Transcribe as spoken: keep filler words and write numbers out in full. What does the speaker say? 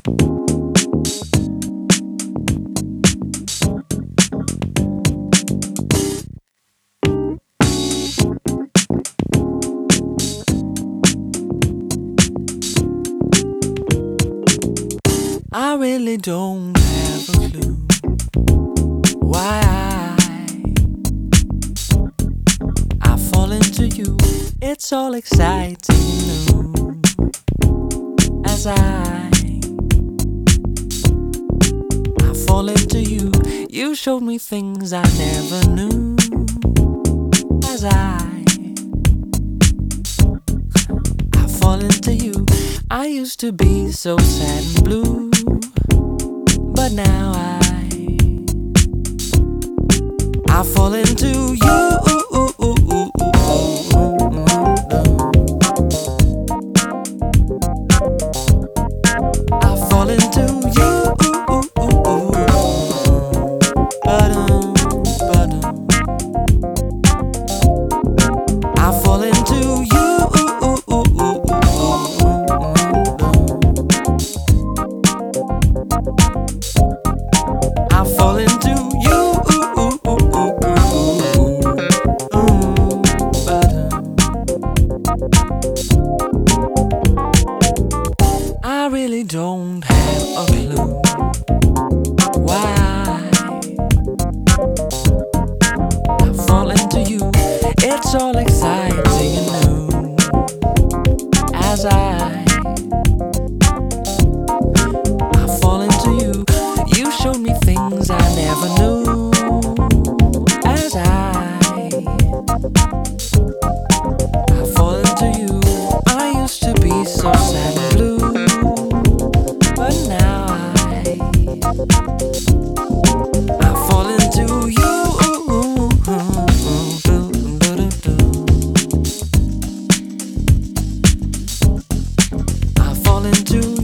I really don't have a clue why I I fall into you. It's all exciting and new as I I fall into you. You showed me things I never knew as I I fall into you. I used to be so sad and blue, but now I I fall into you. I fall into you. Ba-dum, ba-dum. I fall into you. I fall into you. I really don't have a clue why I fall into you. It's all exciting and new as I I fall into you. You showed me things I never knew as I I fall into you. I used to be so sad and blue, but now I I fall into you. I fall into